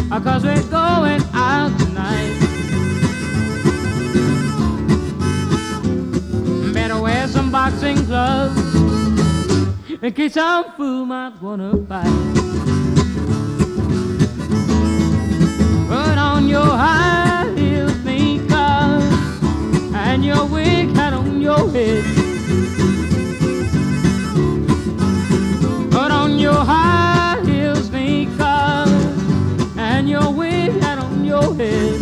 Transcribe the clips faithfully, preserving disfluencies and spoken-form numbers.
'cause we're going out tonight. Better wear some boxing gloves in case some fool might wanna fight. Put on your high heels, sneakers, and your wig hat on your head. Put on your high heels, sneakers, and your wig hat on your head.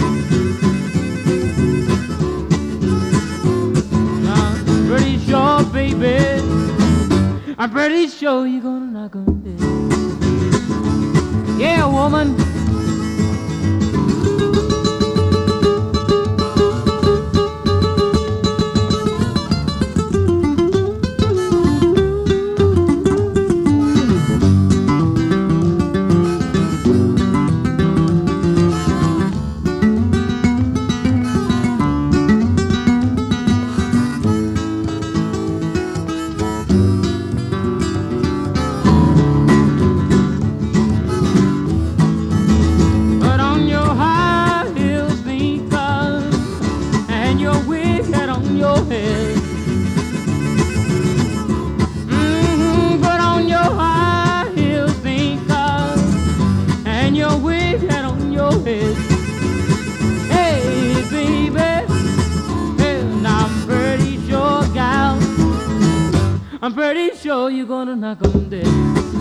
I'm pretty sure, baby, I'm pretty sure you're gonna knock on dead. Yeah, woman. I'm pretty sure you're gonna knock 'em dead.